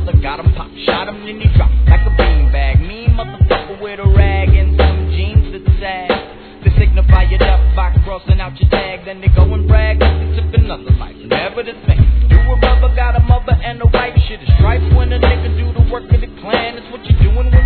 brother got him pop, shot him, then he dropped like a beanbag. Mean motherfucker with a rag and some jeans that sag to signify your death by crossing out your tag. Then they go and brag like they took another life. Never the same. You a brother got a mother and a wife. Shit is strife when a nigga do the work of the clan. It's what you doing.